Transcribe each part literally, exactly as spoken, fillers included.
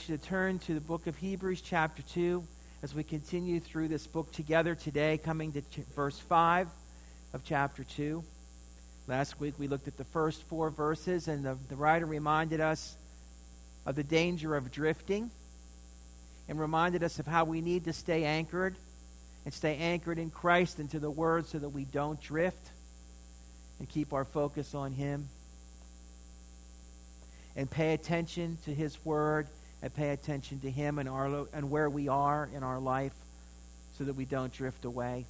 invite you to turn to the book of Hebrews chapter two as we continue through this book together today, coming to ch- verse five of chapter two. Last week we looked at the first four verses, and the, the writer reminded us of the danger of drifting and reminded us of how we need to stay anchored and stay anchored in Christ and to the Word so that we don't drift and keep our focus on Him and pay attention to His Word and pay attention to Him and, our lo- and where we are in our life so that we don't drift away.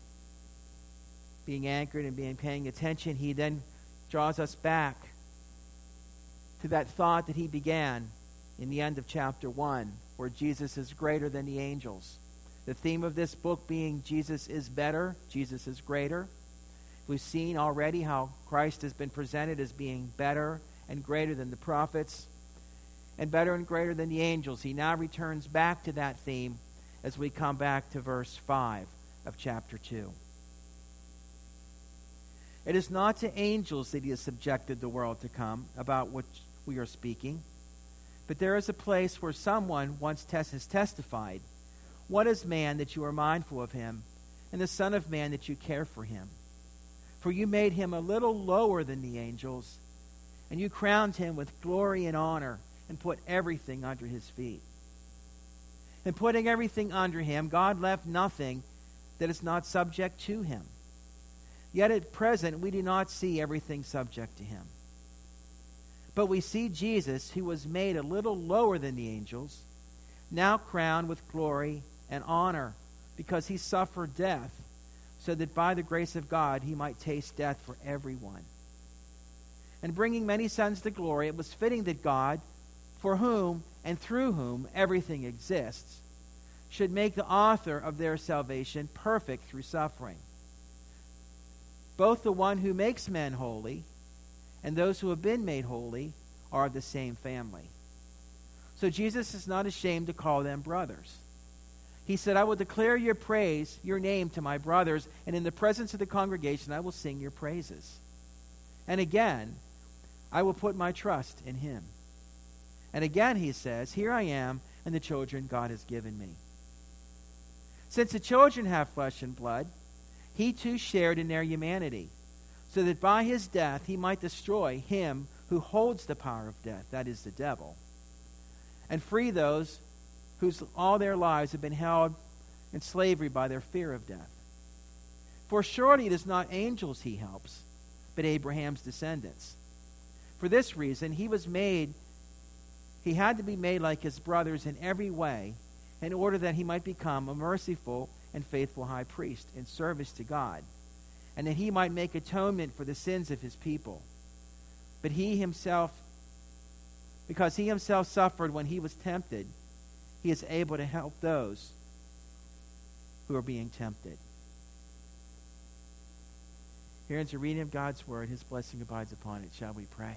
Being anchored and being paying attention, He then draws us back to that thought that He began in the end of chapter one, where Jesus is greater than the angels. The theme of this book being Jesus is better, Jesus is greater. We've seen already how Christ has been presented as being better and greater than the prophets and better and greater than the angels. He now returns back to that theme as we come back to verse five of chapter two. It is not to angels that He has subjected the world to come, about which we are speaking. But there is a place where someone once tes- has testified, "What is man that you are mindful of him, and the Son of Man that you care for him? For you made him a little lower than the angels, and you crowned him with glory and honor, and put everything under his feet." And putting everything under Him, God left nothing that is not subject to Him. Yet at present we do not see everything subject to Him. But we see Jesus, who was made a little lower than the angels, now crowned with glory and honor, because He suffered death, so that by the grace of God He might taste death for everyone. And bringing many sons to glory, it was fitting that God, for whom and through whom everything exists, should make the author of their salvation perfect through suffering. Both the one who makes men holy and those who have been made holy are of the same family. So Jesus is not ashamed to call them brothers. He said, "I will declare your praise, your name to my brothers, and in the presence of the congregation I will sing your praises." And again, "I will put my trust in Him." And again He says, "Here I am and the children God has given me." Since the children have flesh and blood, He too shared in their humanity, so that by His death He might destroy him who holds the power of death, that is the devil, and free those whose all their lives have been held in slavery by their fear of death. For surely it is not angels He helps, but Abraham's descendants. For this reason He was made, He had to be made like His brothers in every way, in order that He might become a merciful and faithful high priest in service to God, and that He might make atonement for the sins of His people. But He Himself, because He Himself suffered when He was tempted, He is able to help those who are being tempted. Here ends the reading of God's Word. His blessing abides upon it. Shall we pray?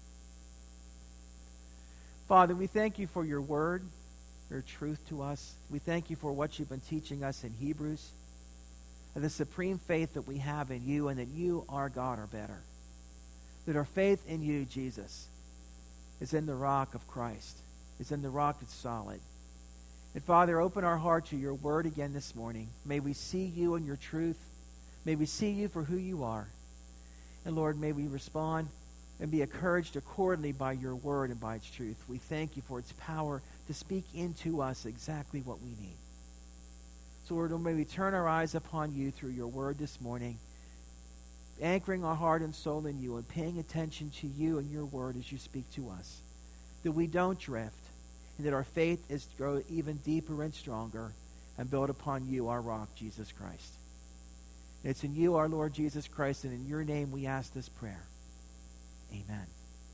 Father, we thank You for Your Word, Your truth to us. We thank You for what You've been teaching us in Hebrews, and the supreme faith that we have in You, and that You, our God, are better. That our faith in You, Jesus, is in the rock of Christ, is in the rock that's solid. And Father, open our heart to Your Word again this morning. May we see You and Your truth. May we see You for who You are. And Lord, may we respond and be encouraged accordingly by Your Word and by its truth. We thank You for its power to speak into us exactly what we need. So Lord, may we turn our eyes upon You through Your Word this morning, anchoring our heart and soul in You and paying attention to You and Your Word as You speak to us, that we don't drift, and that our faith is to grow even deeper and stronger and build upon You, our rock, Jesus Christ. And it's in You, our Lord Jesus Christ, and in Your name we ask this prayer. Amen.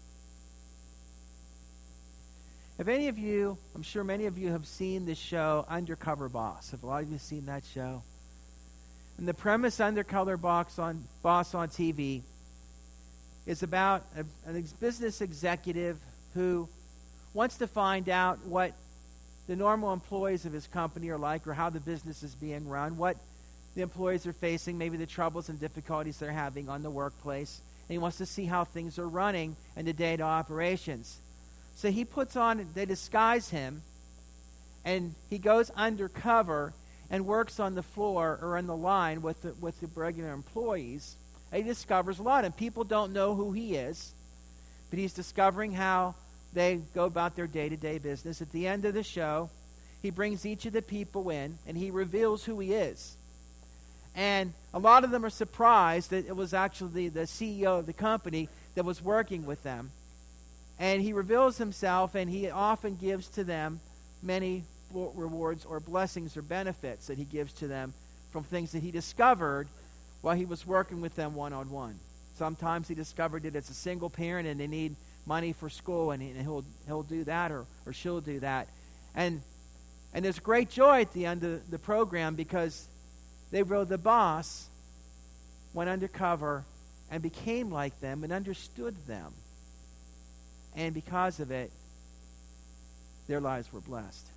If any of you, I'm sure many of you have seen this show, Undercover Boss. Have a lot of you seen that show? And the premise, Undercover Boss on, Boss on T V, is about a, a business executive who wants to find out what the normal employees of his company are like, or how the business is being run, what the employees are facing, maybe the troubles and difficulties they're having on the workplace. And he wants to see how things are running in the day-to-day operations. So he puts on, they disguise him, and he goes undercover and works on the floor or on the line with the, with the regular employees. And he discovers a lot, and people don't know who he is, but he's discovering how they go about their day-to-day business. At the end of the show, he brings each of the people in, and he reveals who he is. And a lot of them are surprised that it was actually the C E O of the company that was working with them. And he reveals himself, and he often gives to them many rewards or blessings or benefits that he gives to them from things that he discovered while he was working with them one-on-one. Sometimes he discovered that it's a single parent and they need money for school, and, he, and he'll he'll do that, or, or she'll do that. And and there's great joy at the end of the program, because they wrote the boss went undercover and became like them and understood them. And because of it, their lives were blessed.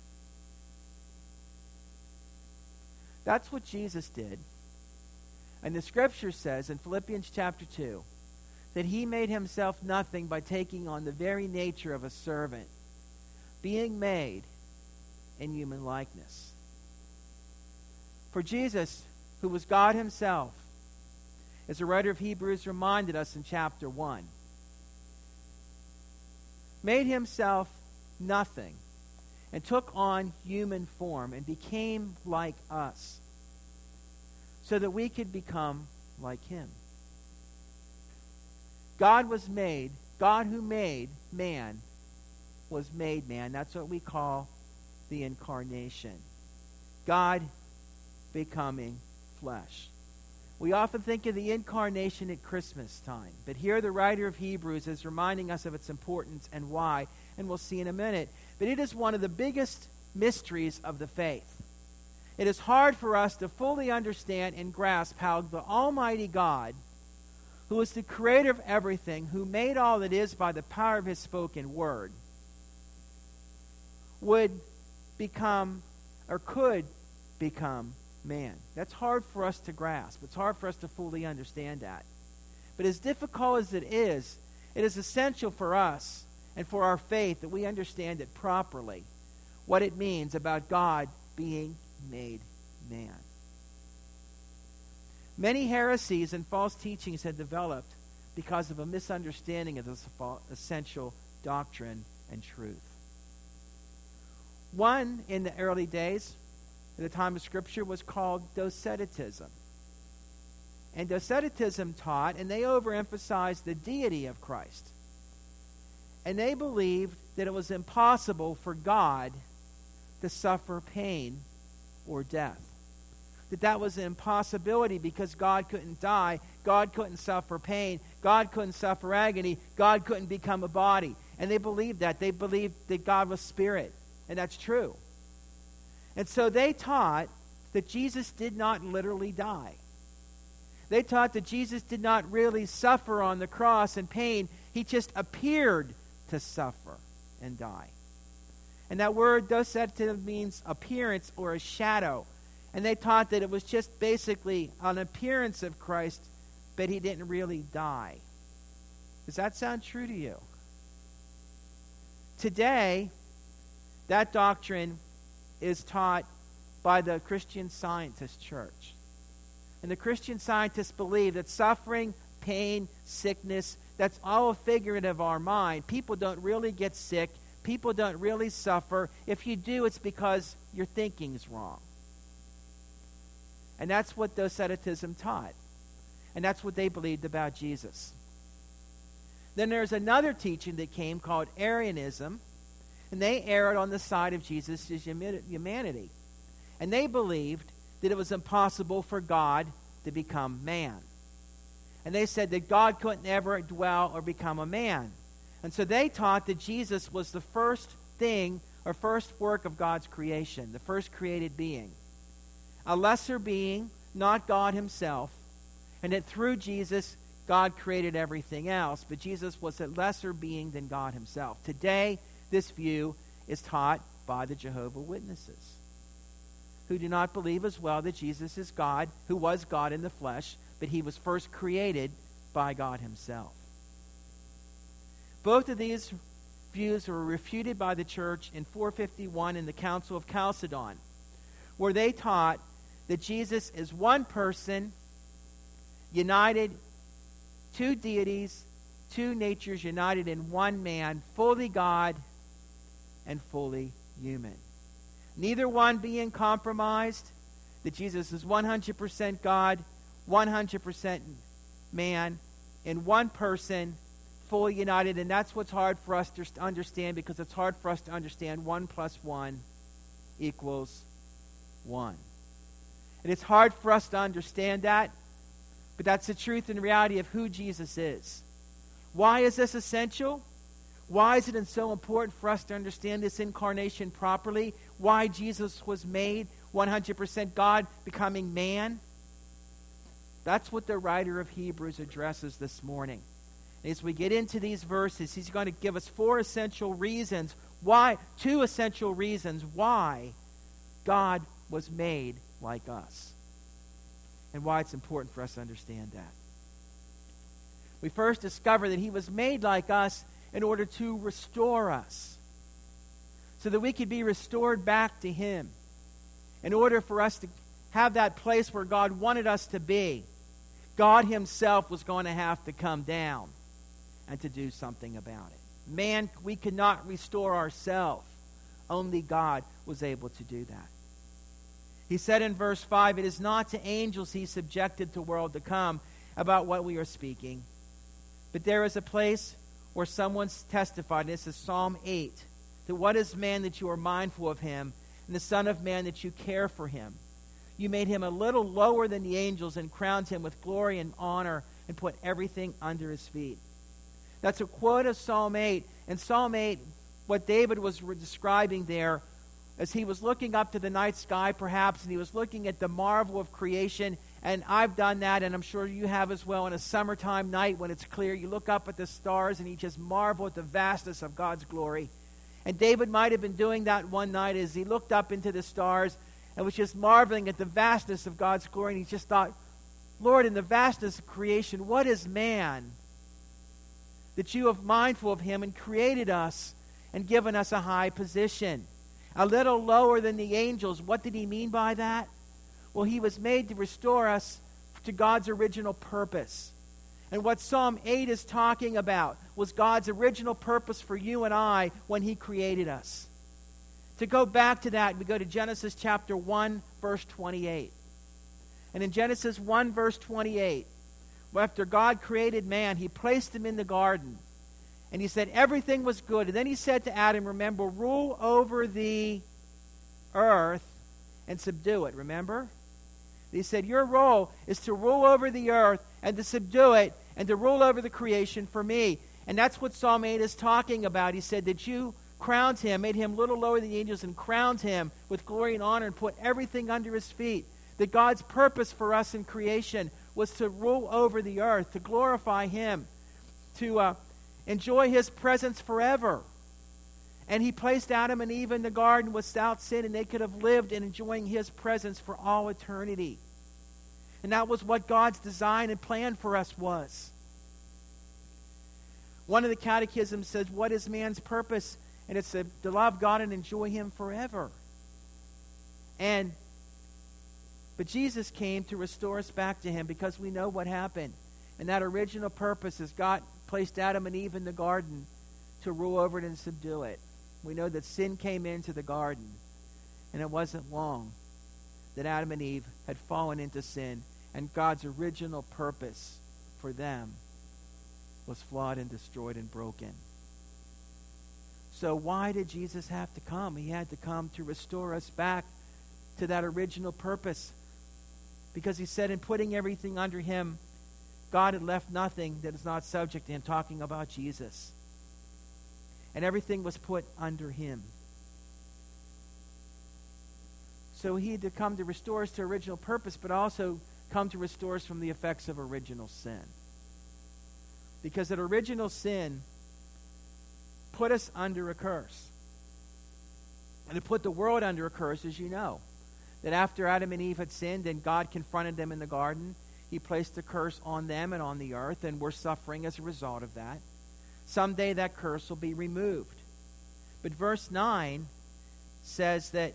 That's what Jesus did. And the scripture says in Philippians chapter two that he made himself nothing by taking on the very nature of a servant, being made in human likeness. For Jesus, who was God himself, as the writer of Hebrews reminded us in chapter one, made himself nothing and took on human form and became like us, so that we could become like him. God was made, God who made man was made man. That's what we call the incarnation. God becoming flesh. We often think of the incarnation at Christmas time, but here the writer of Hebrews is reminding us of its importance and why, and we'll see in a minute. But it is one of the biggest mysteries of the faith. It is hard for us to fully understand and grasp how the Almighty God, who is the creator of everything, who made all that is by the power of his spoken word, would become, or could become, man. That's hard for us to grasp. It's hard for us to fully understand that. But as difficult as it is, it is essential for us and for our faith that we understand it properly, what it means about God being made man. Many heresies and false teachings had developed because of a misunderstanding of this essential doctrine and truth. One in the early days, at the time of Scripture, was called Docetism. And Docetism taught, and they overemphasized the deity of Christ. And they believed that it was impossible for God to suffer pain or death. That that was an impossibility because God couldn't die, God couldn't suffer pain, God couldn't suffer agony, God couldn't become a body. And they believed that. They believed that God was spirit. And that's true. And so they taught that Jesus did not literally die. They taught that Jesus did not really suffer on the cross in pain. He just appeared to suffer and die. And that word docetism means appearance or a shadow. And they taught that it was just basically an appearance of Christ, but he didn't really die. Does that sound true to you? Today, that doctrine is taught by the Christian Scientist Church. And the Christian Scientists believe that suffering, pain, sickness, that's all a figurative of our mind. People don't really get sick. People don't really suffer. If you do, it's because your thinking is wrong. And that's what Docetism taught. And that's what they believed about Jesus. Then there's another teaching that came called Arianism. And they erred on the side of Jesus' humanity. And they believed that it was impossible for God to become man. And they said that God couldn't ever dwell or become a man. And so they taught that Jesus was the first thing or first work of God's creation, the first created being. A lesser being, not God himself. And that through Jesus, God created everything else. But Jesus was a lesser being than God himself. Today, this view is taught by the Jehovah's Witnesses, who do not believe as well that Jesus is God, who was God in the flesh, but he was first created by God himself. Both of these views were refuted by the church in four fifty-one in the Council of Chalcedon, where they taught that Jesus is one person, united, two deities, two natures united in one man, fully God and fully human. Neither one being compromised, that Jesus is one hundred percent God, one hundred percent man, in one person, fully united. And that's what's hard for us to understand, because it's hard for us to understand one plus one equals one. And it's hard for us to understand that, but that's the truth and reality of who Jesus is. Why is this essential? Why is it so important for us to understand this incarnation properly? Why Jesus was made one hundred percent God, becoming man? That's what the writer of Hebrews addresses this morning. And as we get into these verses, he's going to give us four essential reasons why, two essential reasons why God was made like us, and why it's important for us to understand that. We first discover that he was made like us in order to restore us, so that we could be restored back to him. In order for us to have that place where God wanted us to be, God himself was going to have to come down and to do something about it. Man, we could not restore ourselves. Only God was able to do that. He said in verse five, "It is not to angels he subjected the world to come," about what we are speaking. But there is a place where someone's testified, and this is Psalm eight, that what is man that you are mindful of him, and the Son of Man that you care for him? You made him a little lower than the angels and crowned him with glory and honor and put everything under his feet. That's a quote of Psalm eight. And Psalm eight, what David was describing there, as he was looking up to the night sky perhaps, and he was looking at the marvel of creation. And I've done that, and I'm sure you have as well. On a summertime night when it's clear, you look up at the stars and you just marvel at the vastness of God's glory. And David might have been doing that one night as he looked up into the stars and was just marveling at the vastness of God's glory. And he just thought, Lord, in the vastness of creation, what is man that you are mindful of him and created us and given us a high position? A little lower than the angels. What did he mean by that? Well, he was made to restore us to God's original purpose. And what Psalm eight is talking about was God's original purpose for you and I when he created us. To go back to that, we go to Genesis chapter one, verse twenty-eight. And in Genesis one, verse twenty-eight, after God created man, he placed him in the garden. And he said everything was good. And then he said to Adam, remember, rule over the earth and subdue it. Remember? He said, your role is to rule over the earth and to subdue it and to rule over the creation for me. And that's what Psalm eight is talking about. He said that you crowned him, made him a little lower than the angels, and crowned him with glory and honor and put everything under his feet. That God's purpose for us in creation was to rule over the earth, to glorify him, to uh, enjoy his presence forever. And he placed Adam and Eve in the garden without sin, and they could have lived in enjoying his presence for all eternity. And that was what God's design and plan for us was. One of the catechisms says, what is man's purpose? And it's to, to love God and enjoy him forever. And but Jesus came to restore us back to him, because we know what happened. And that original purpose is God placed Adam and Eve in the garden to rule over it and subdue it. We know that sin came into the garden, and it wasn't long that Adam and Eve had fallen into sin, and God's original purpose for them was flawed and destroyed and broken. So why did Jesus have to come? He had to come to restore us back to that original purpose, because he said in putting everything under him, God had left nothing that is not subject to him, talking about Jesus. And everything was put under him. So he had to come to restore us to original purpose, but also come to restore us from the effects of original sin. Because that original sin put us under a curse. And it put the world under a curse, as you know. That after Adam and Eve had sinned and God confronted them in the garden, he placed a curse on them and on the earth, and we're suffering as a result of that. Someday that curse will be removed. But verse nine says that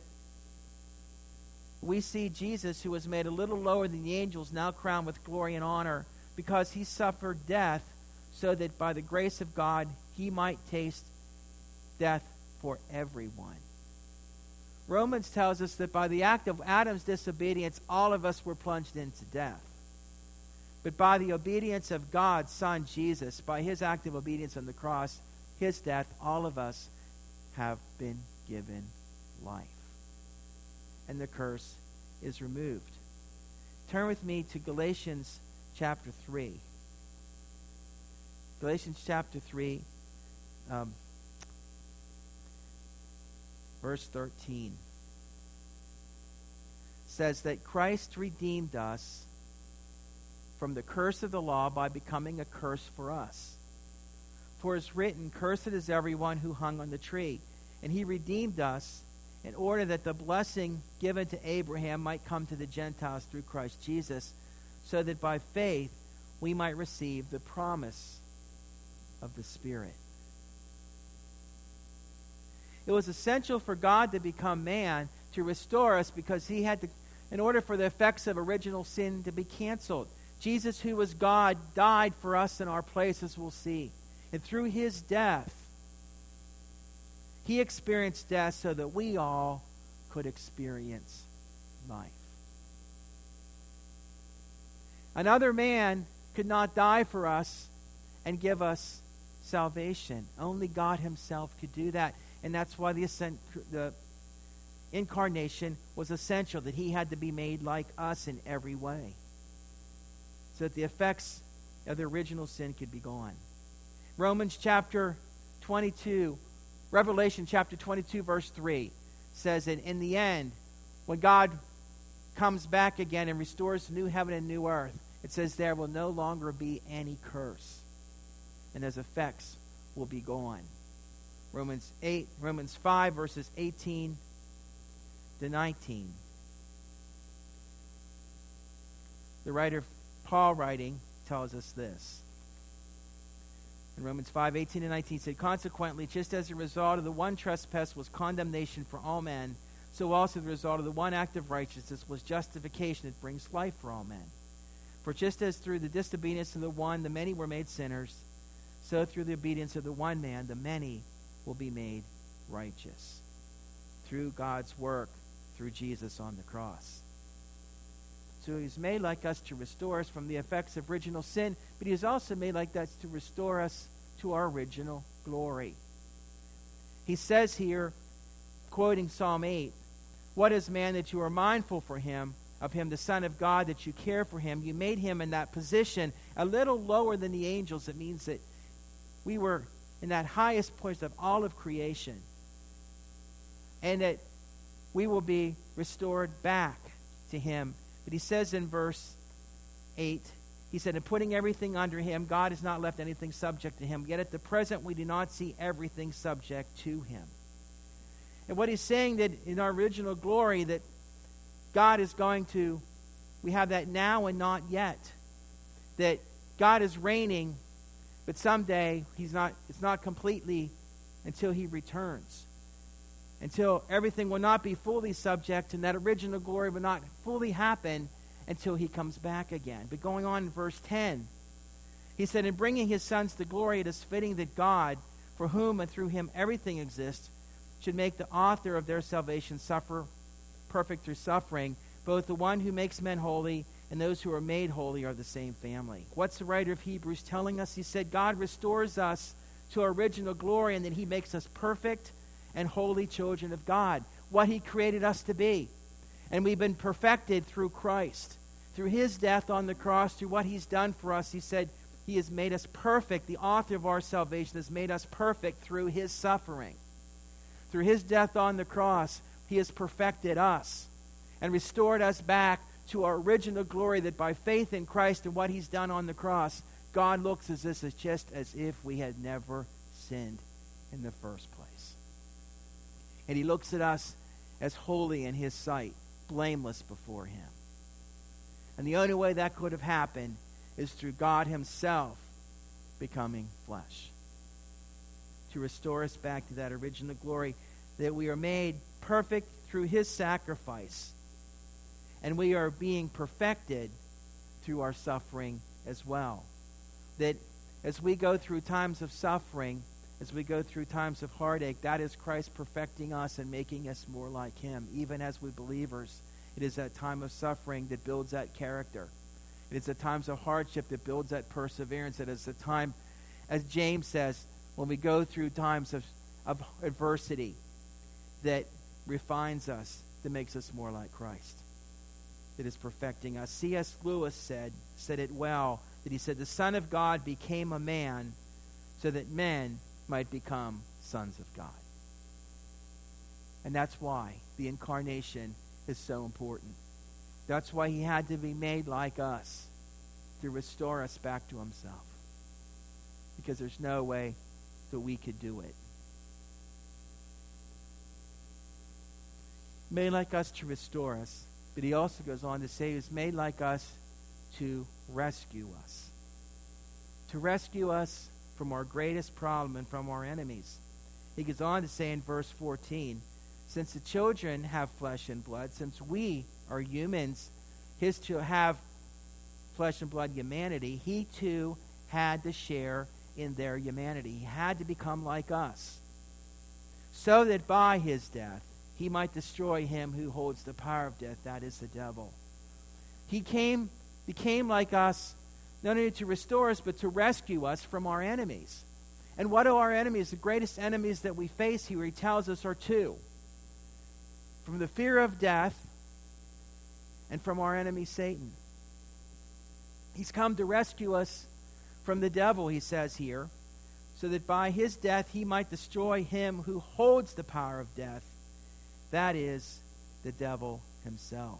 we see Jesus, who was made a little lower than the angels, now crowned with glory and honor, because he suffered death, so that by the grace of God he might taste death for everyone. Romans tells us that by the act of Adam's disobedience, all of us were plunged into death. But by the obedience of God's Son, Jesus, by his act of obedience on the cross, his death, all of us have been given life. And the curse is removed. Turn with me to Galatians chapter three. Galatians chapter three, um, verse thirteen, says that Christ redeemed us from the curse of the law by becoming a curse for us. For it is written, "Cursed is everyone who hung on the tree." And he redeemed us in order that the blessing given to Abraham might come to the Gentiles through Christ Jesus, so that by faith we might receive the promise of the Spirit. It was essential for God to become man to restore us, because he had to, in order for the effects of original sin to be canceled. Jesus, who was God, died for us in our place, as we'll see. And through his death, he experienced death so that we all could experience life. Another man could not die for us and give us salvation. Only God himself could do that. And that's why the, ascent, the incarnation was essential, that he had to be made like us in every way, so that the effects of the original sin could be gone. Romans chapter twenty-two, Revelation chapter twenty-two, verse three says that in the end, when God comes back again and restores the new heaven and new earth, it says there will no longer be any curse, and those effects will be gone. Romans eight, Romans five, verses eighteen to nineteen. The writer Paul writing tells us this. In Romans five, eighteen and nineteen, said, "Consequently, just as the result of the one trespass was condemnation for all men, so also the result of the one act of righteousness was justification that brings life for all men. For just as through the disobedience of the one the many were made sinners, so through the obedience of the one man the many will be made righteous." Through God's work, through Jesus on the cross. So he's made like us to restore us from the effects of original sin, but he is also made like that to restore us to our original glory. He says here, quoting Psalm eight, "What is man that you are mindful for him, of him, the Son of God, that you care for him? You made him in that position a little lower than the angels." It means that we were in that highest point of all of creation, and that we will be restored back to him. But he says in verse eight, he said, "In putting everything under him, God has not left anything subject to him. Yet at the present we do not see everything subject to him." And what he's saying, that in our original glory, that God is going to, we have that now and not yet. That God is reigning, but someday he's not, it's not completely until he returns. Until everything will not be fully subject, and that original glory will not fully happen until he comes back again. But going on in verse ten, he said, "In bringing his sons to glory, it is fitting that God, for whom and through him everything exists, should make the author of their salvation suffer perfect through suffering. Both the one who makes men holy and those who are made holy are the same family." What's the writer of Hebrews telling us? He said God restores us to our original glory, and that he makes us perfect and holy children of God, what he created us to be. And we've been perfected through Christ, through his death on the cross, through what he's done for us. He said he has made us perfect. The author of our salvation has made us perfect through his suffering. Through his death on the cross, he has perfected us and restored us back to our original glory, that by faith in Christ and what he's done on the cross, God looks at us as just as if we had never sinned in the first place. And he looks at us as holy in his sight, blameless before him. And the only way that could have happened is through God himself becoming flesh, to restore us back to that original glory, that we are made perfect through his sacrifice. And we are being perfected through our suffering as well. That as we go through times of suffering, as we go through times of heartache, that is Christ perfecting us and making us more like him. Even as we believers, it is that time of suffering that builds that character. It is the times of hardship that builds that perseverance. It is the time, as James says, when we go through times of, of adversity, that refines us, that makes us more like Christ, that is perfecting us. C S Lewis said, said it well, that he said, the Son of God became a man so that men might become sons of God. And that's why the incarnation is so important. That's why he had to be made like us to restore us back to himself. Because there's no way that we could do it. Made like us to restore us. But he also goes on to say he was made like us to rescue us. To rescue us from our greatest problem and from our enemies. He goes on to say in verse fourteen, since the children have flesh and blood, since we are humans, his to have flesh and blood humanity, he too had to share in their humanity. He had to become like us, so that by his death he might destroy him who holds the power of death, that is the devil. He came, became like us, not only to restore us, but to rescue us from our enemies. And what are our enemies? The greatest enemies that we face here, he tells us, are two. From the fear of death and from our enemy Satan. He's come to rescue us from the devil, he says here, so that by his death he might destroy him who holds the power of death, that is, the devil himself.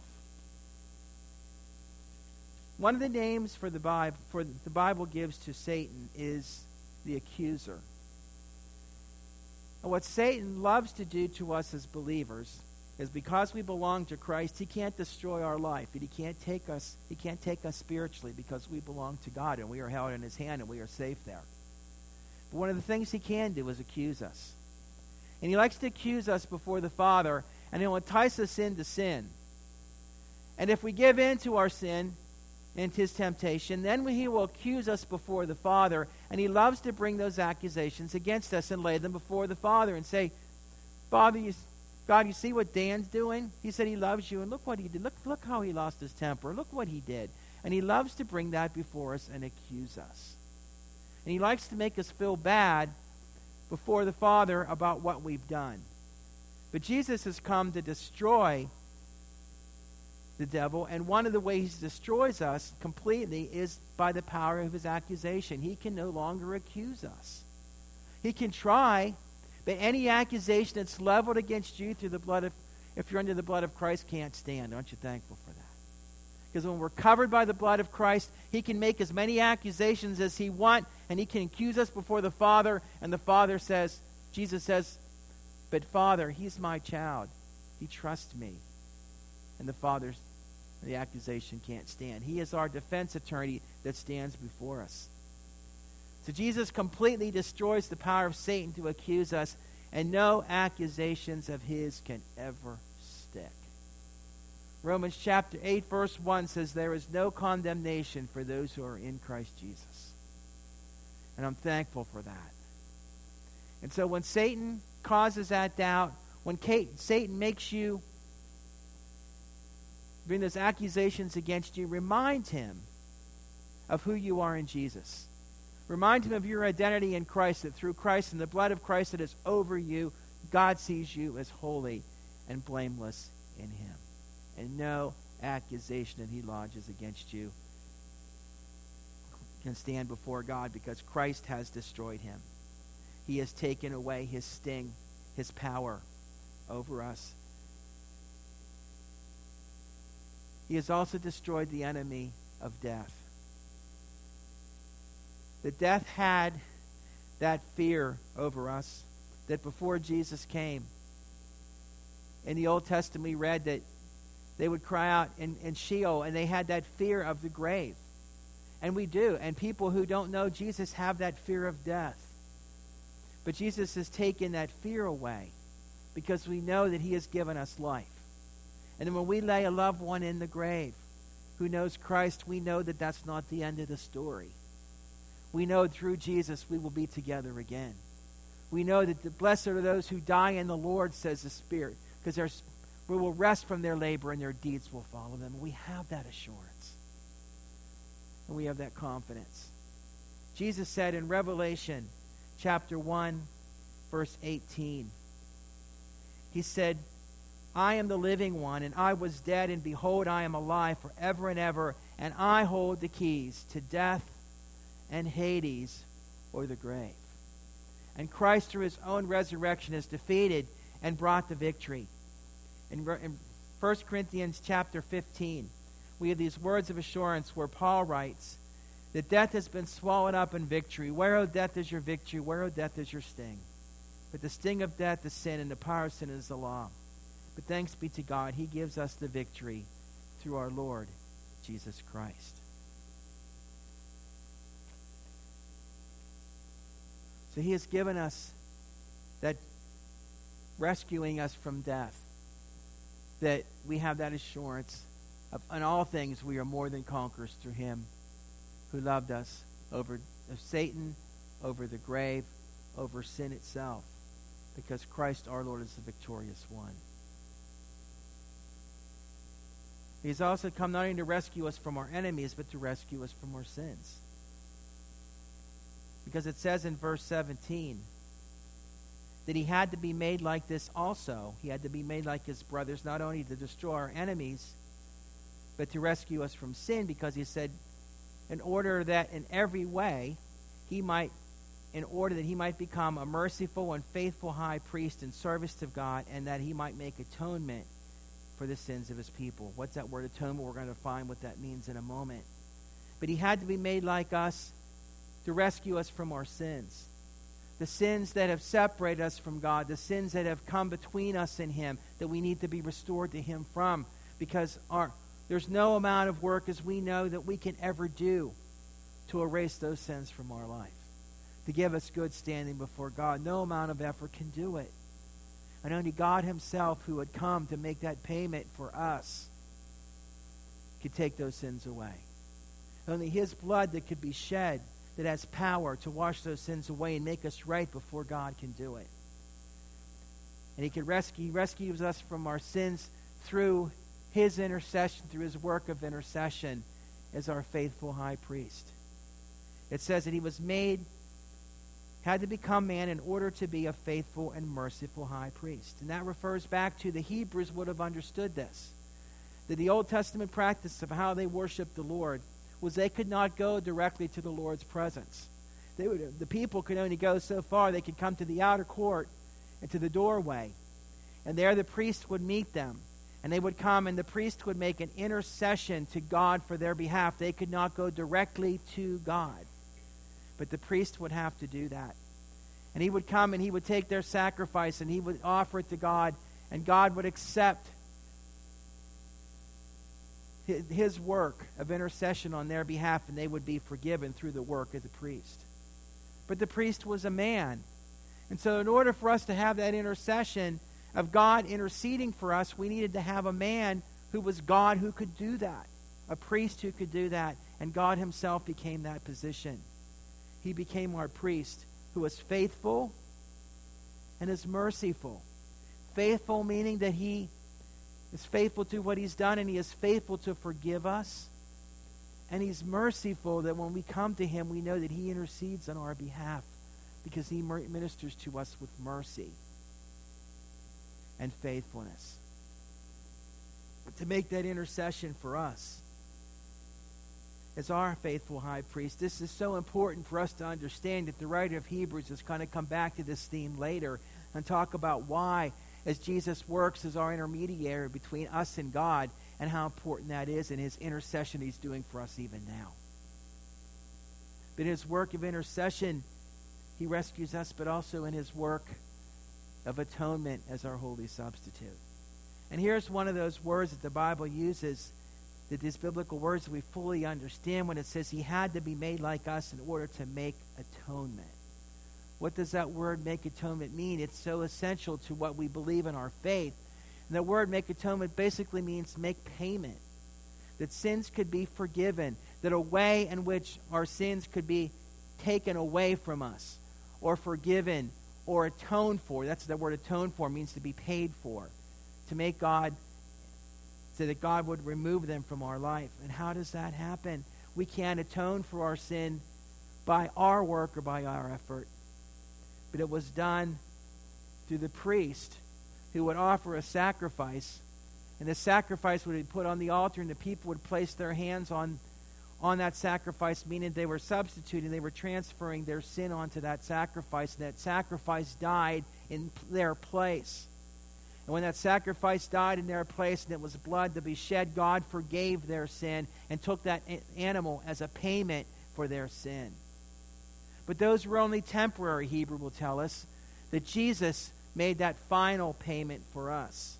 One of the names for the Bible, for the Bible gives to Satan is the accuser. And what Satan loves to do to us as believers is, because we belong to Christ, he can't destroy our life. And he can't take us, he can't take us spiritually, because we belong to God and we are held in his hand and we are safe there. But one of the things he can do is accuse us. And he likes to accuse us before the Father, and he'll entice us into sin. And if we give in to our sin and his temptation, then he will accuse us before the Father, and he loves to bring those accusations against us and lay them before the Father and say, Father, you, God, you see what Dan's doing? He said he loves you, and look what he did. Look, look how he lost his temper. Look what he did. And he loves to bring that before us and accuse us. And he likes to make us feel bad before the Father about what we've done. But Jesus has come to destroy the devil, and one of the ways he destroys us completely is by the power of his accusation. He can no longer accuse us. He can try, but any accusation that's leveled against you through the blood of, if you're under the blood of Christ, can't stand. Aren't you thankful for that? Because when we're covered by the blood of Christ, he can make as many accusations as he wants, and he can accuse us before the Father, and the Father says, Jesus says, but Father, he's my child. He trusts me. And the Father's, the accusation can't stand. He is our defense attorney that stands before us. So Jesus completely destroys the power of Satan to accuse us, and no accusations of his can ever stick. Romans chapter eight, verse one says, there is no condemnation for those who are in Christ Jesus. And I'm thankful for that. And so when Satan causes that doubt, when Kate, Satan makes you bring those accusations against you, remind him of who you are in Jesus. Remind him of your identity in Christ, that through Christ and the blood of Christ that is over you, God sees you as holy and blameless in him. And no accusation that he lodges against you can stand before God, because Christ has destroyed him. He has taken away his sting, his power over us. He has also destroyed the enemy of death. That death had that fear over us, that before Jesus came, in the Old Testament we read that they would cry out in, in Sheol, and they had that fear of the grave. And we do. And people who don't know Jesus have that fear of death. But Jesus has taken that fear away because we know that he has given us life. And then when we lay a loved one in the grave who knows Christ, we know that that's not the end of the story. We know through Jesus we will be together again. We know that the blessed are those who die in the Lord, says the Spirit, because we will rest from their labor and their deeds will follow them. We have that assurance. And we have that confidence. Jesus said in Revelation chapter one, verse eighteen, he said, I am the living one, and I was dead, and behold, I am alive forever and ever, and I hold the keys to death and Hades, or the grave. And Christ, through his own resurrection, has defeated and brought the victory. In, in First Corinthians chapter fifteen, we have these words of assurance where Paul writes that death has been swallowed up in victory. Where, O death, is your victory? Where, O death, is your sting? But the sting of death is sin, and the power of sin is the law. But thanks be to God, he gives us the victory through our Lord Jesus Christ. So he has given us that rescuing us from death, that we have that assurance of in all things we are more than conquerors through him who loved us over Satan, over the grave, over sin itself, because Christ our Lord is the victorious one. He's also come not only to rescue us from our enemies, but to rescue us from our sins. Because it says in verse seventeen that he had to be made like this also. He had to be made like his brothers, not only to destroy our enemies, but to rescue us from sin, because he said, in order that in every way he might, in order that he might become a merciful and faithful high priest in service to God, and that he might make atonement for the sins of his people. What's that word atonement? We're going to find what that means in a moment. But he had to be made like us to rescue us from our sins. The sins that have separated us from God, the sins that have come between us and him, that we need to be restored to him from, because our there's no amount of work, as we know, that we can ever do to erase those sins from our life, to give us good standing before God. No amount of effort can do it. And only God himself, who had come to make that payment for us, could take those sins away. Only his blood that could be shed, that has power to wash those sins away and make us right before God, can do it. And he could rescue, he rescues us from our sins through his intercession, through his work of intercession as our faithful high priest. It says that he was made, had to become man in order to be a faithful and merciful high priest. And that refers back to the Hebrews would have understood this. That the Old Testament practice of how they worshiped the Lord was they could not go directly to the Lord's presence. They would, the people could only go so far. They could come to the outer court and to the doorway. And there the priest would meet them. And they would come, and the priest would make an intercession to God for their behalf. They could not go directly to God, but the priest would have to do that. And he would come, and he would take their sacrifice, and he would offer it to God, and God would accept his work of intercession on their behalf, and they would be forgiven through the work of the priest. But the priest was a man. And so in order for us to have that intercession of God interceding for us, we needed to have a man who was God who could do that, a priest who could do that, and God himself became that position. He became our priest, who was faithful and is merciful. Faithful meaning that he is faithful to what he's done, and he is faithful to forgive us. And he's merciful, that when we come to him, we know that he intercedes on our behalf, because he ministers to us with mercy and faithfulness. To make that intercession for us as our faithful high priest. This is so important for us to understand, that the writer of Hebrews is going to come back to this theme later and talk about why, as Jesus works as our intermediary between us and God, and how important that is in his intercession he's doing for us even now. But in his work of intercession, he rescues us, but also in his work of atonement as our holy substitute. And here's one of those words that the Bible uses, that these biblical words that we fully understand, when it says he had to be made like us in order to make atonement. What does that word make atonement mean? It's so essential to what we believe in our faith. And the word make atonement basically means make payment. That sins could be forgiven. That a way in which our sins could be taken away from us, or forgiven, or atoned for. That's the word atone for, means to be paid for. To make God, so that God would remove them from our life. And how does that happen? We can't atone for our sin by our work or by our effort. But it was done through the priest, who would offer a sacrifice. And the sacrifice would be put on the altar, and the people would place their hands on on that sacrifice, meaning they were substituting, they were transferring their sin onto that sacrifice, and that sacrifice died in their place. And when that sacrifice died in their place and it was blood to be shed, God forgave their sin and took that animal as a payment for their sin. But those were only temporary, Hebrew will tell us, that Jesus made that final payment for us.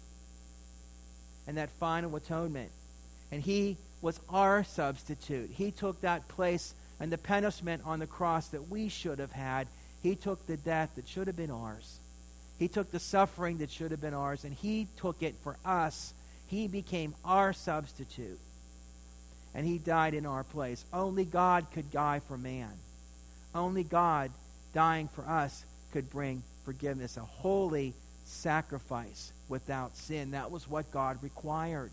And that final atonement. And he was our substitute. He took that place and the punishment on the cross that we should have had. He took the death that should have been ours. He took the suffering that should have been ours, and he took it for us. He became our substitute. And he died in our place. Only God could die for man. Only God dying for us could bring forgiveness, a holy sacrifice without sin. That was what God required.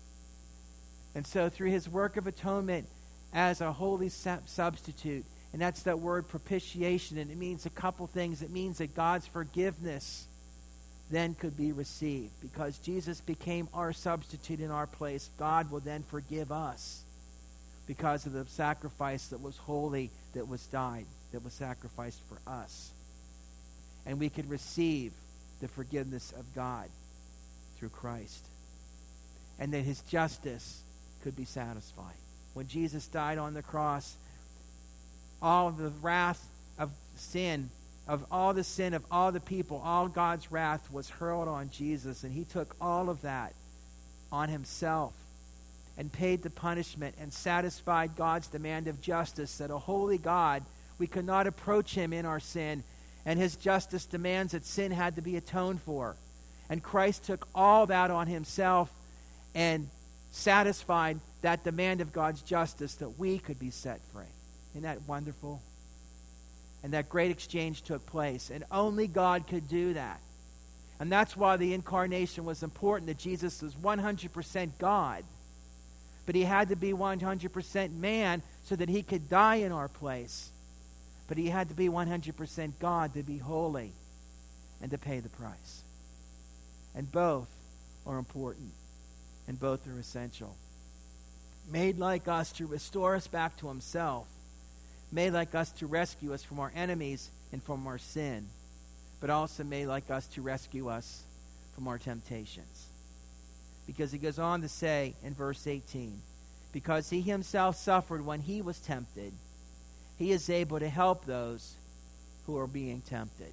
And so through his work of atonement as a holy substitute, and that's that word propitiation, and it means a couple things. It means that God's forgiveness then could be received. Because Jesus became our substitute in our place, God will then forgive us because of the sacrifice that was holy, that was died, that was sacrificed for us. And we could receive the forgiveness of God through Christ. And that his justice could be satisfied. When Jesus died on the cross, all of the wrath of sin, of all the sin of all the people, all God's wrath was hurled on Jesus, and he took all of that on himself and paid the punishment and satisfied God's demand of justice, that a holy God, we could not approach him in our sin, and his justice demands that sin had to be atoned for. And Christ took all that on himself and satisfied that demand of God's justice, that we could be set free. Isn't that wonderful? And that great exchange took place. And only God could do that. And that's why the incarnation was important, that Jesus was one hundred percent God. But he had to be one hundred percent man so that he could die in our place. But he had to be one hundred percent God to be holy and to pay the price. And both are important. And both are essential. Made like us to restore us back to himself. Made like us to rescue us from our enemies and from our sin. But also made like us to rescue us from our temptations. Because he goes on to say in verse eighteen, because he himself suffered when he was tempted, he is able to help those who are being tempted.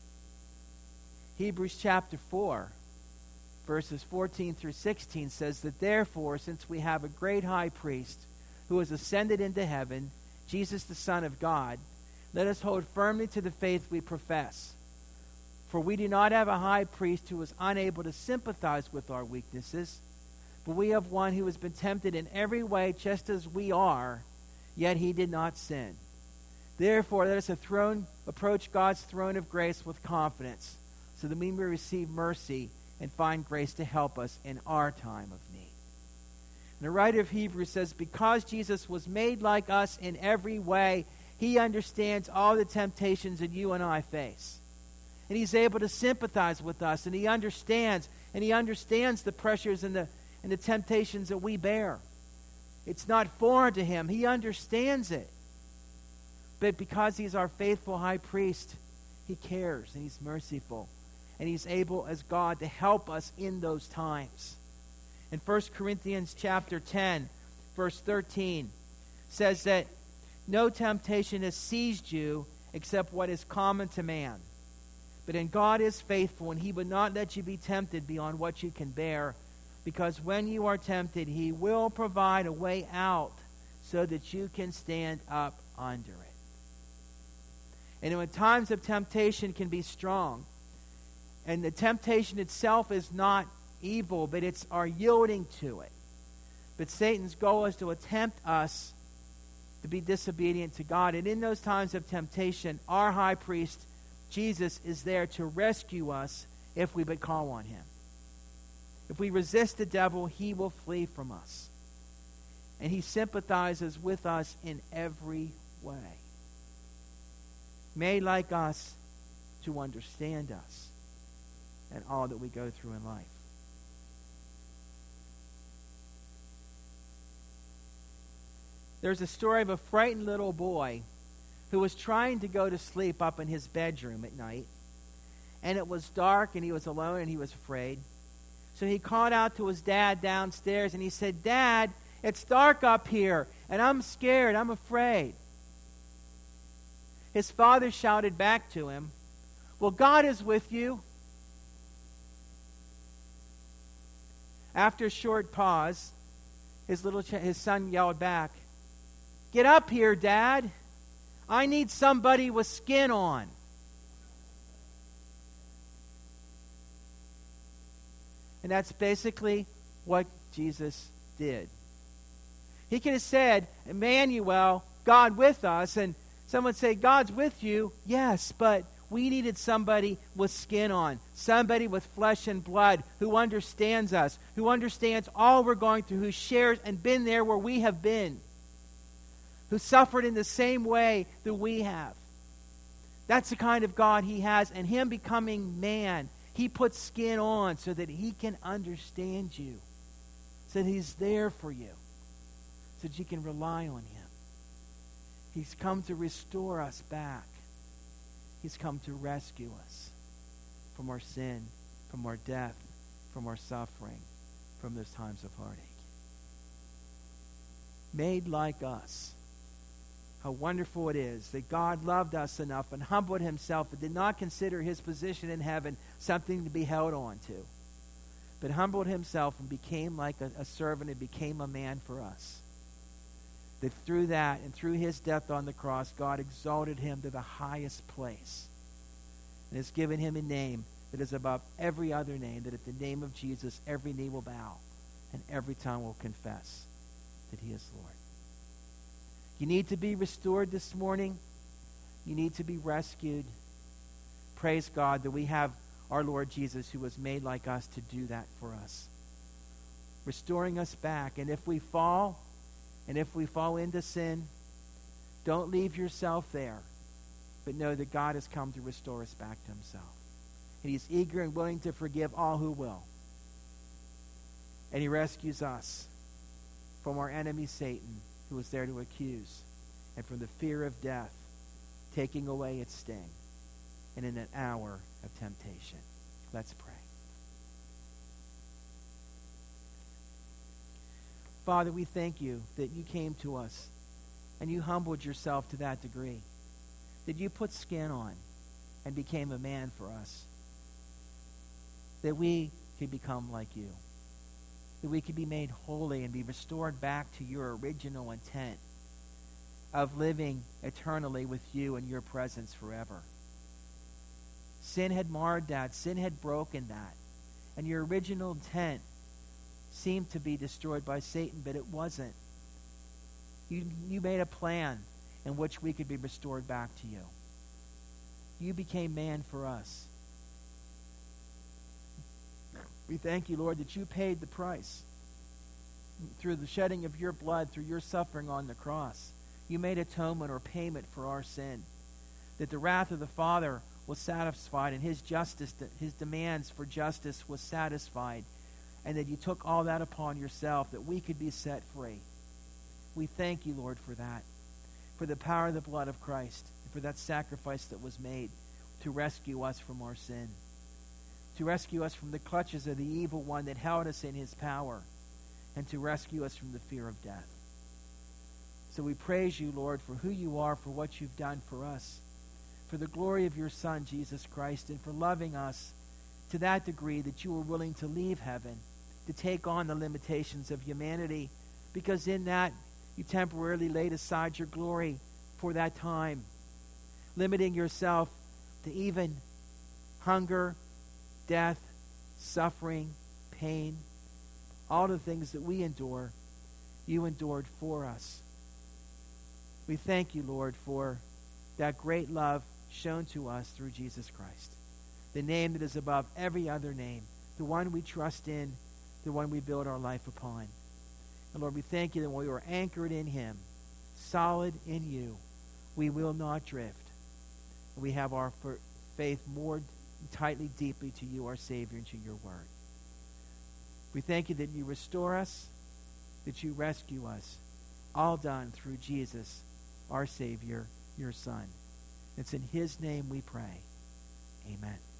Hebrews chapter four, verses fourteen through sixteen says that therefore, since we have a great high priest who has ascended into heaven, Jesus the Son of God, let us hold firmly to the faith we profess. For we do not have a high priest who is unable to sympathize with our weaknesses, but we have one who has been tempted in every way just as we are, yet he did not sin. Therefore, let us a throne, approach God's throne of grace with confidence, so that we may receive mercy and find grace to help us in our time of need. And the writer of Hebrews says, because Jesus was made like us in every way, he understands all the temptations that you and I face. And he's able to sympathize with us, and he understands, and he understands the pressures and the, and the temptations that we bear. It's not foreign to him. He understands it. But because he's our faithful high priest, he cares, and he's merciful. And he's able as God to help us in those times. In First Corinthians chapter ten, verse thirteen, says that no temptation has seized you except what is common to man. But in God is faithful, and he would not let you be tempted beyond what you can bear, because when you are tempted, he will provide a way out so that you can stand up under it. And when times of temptation can be strong, and the temptation itself is not evil, but it's our yielding to it. But Satan's goal is to attempt us to be disobedient to God. And in those times of temptation, our high priest, Jesus, is there to rescue us if we but call on him. If we resist the devil, he will flee from us. And he sympathizes with us in every way. Made like us to understand us and all that we go through in life. There's a story of a frightened little boy who was trying to go to sleep up in his bedroom at night. And it was dark and he was alone and he was afraid. So he called out to his dad downstairs and he said, "Dad, it's dark up here and I'm scared, I'm afraid." His father shouted back to him, "Well, God is with you." After a short pause, his little ch- his son yelled back, "Get up here, Dad. I need somebody with skin on." And that's basically what Jesus did. He could have said, "Emmanuel, God with us," and someone would say, "God's with you." Yes, but we needed somebody with skin on, somebody with flesh and blood who understands us, who understands all we're going through, who shares and been there where we have been, who suffered in the same way that we have. That's the kind of God he has, and him becoming man, he puts skin on so that he can understand you, so that he's there for you, so that you can rely on him. He's come to restore us back. He's come to rescue us from our sin, from our death, from our suffering, from those times of heartache. Made like us. How wonderful it is that God loved us enough and humbled himself and did not consider his position in heaven something to be held on to, but humbled himself and became like a, a servant and became a man for us. That through that and through his death on the cross, God exalted him to the highest place and has given him a name that is above every other name, that at the name of Jesus every knee will bow and every tongue will confess that he is Lord. You need to be restored this morning. You need to be rescued. Praise God that we have our Lord Jesus, who was made like us, to do that for us, restoring us back. And if we fall, and if we fall into sin, don't leave yourself there, but know that God has come to restore us back to himself. And he's eager and willing to forgive all who will. And he rescues us from our enemy Satan, who is there to accuse, and from the fear of death, taking away its sting, and in an hour of temptation. Let's pray. Father, we thank you that you came to us and you humbled yourself to that degree, that you put skin on and became a man for us, that we could become like you, that we could be made holy and be restored back to your original intent of living eternally with you in your presence forever. Sin had marred that. Sin had broken that. And your original intent seemed to be destroyed by Satan, but it wasn't. You, you made a plan in which we could be restored back to you. You became man for us. We thank you, Lord, that you paid the price through the shedding of your blood, through your suffering on the cross. You made atonement or payment for our sin, that the wrath of the Father was satisfied and his justice, his demands for justice was satisfied, and that you took all that upon yourself that we could be set free. We thank you, Lord, for that, for the power of the blood of Christ, and for that sacrifice that was made to rescue us from our sin, to rescue us from the clutches of the evil one that held us in his power, and to rescue us from the fear of death. So we praise you, Lord, for who you are, for what you've done for us, for the glory of your Son, Jesus Christ, and for loving us to that degree that you were willing to leave heaven, to take on the limitations of humanity, because in that you temporarily laid aside your glory for that time. limiting yourself to even hunger, death, suffering, pain, all the things that we endure, you endured for us. We thank you, Lord, for that great love shown to us through Jesus Christ, the name that is above every other name, the one we trust in, the one we build our life upon. And Lord, we thank you that when we are anchored in him, solid in you, we will not drift. We have our faith more tightly, deeply to you, our Savior, and to your word. We thank you that you restore us, that you rescue us, all done through Jesus, our Savior, your Son. It's in his name we pray. Amen.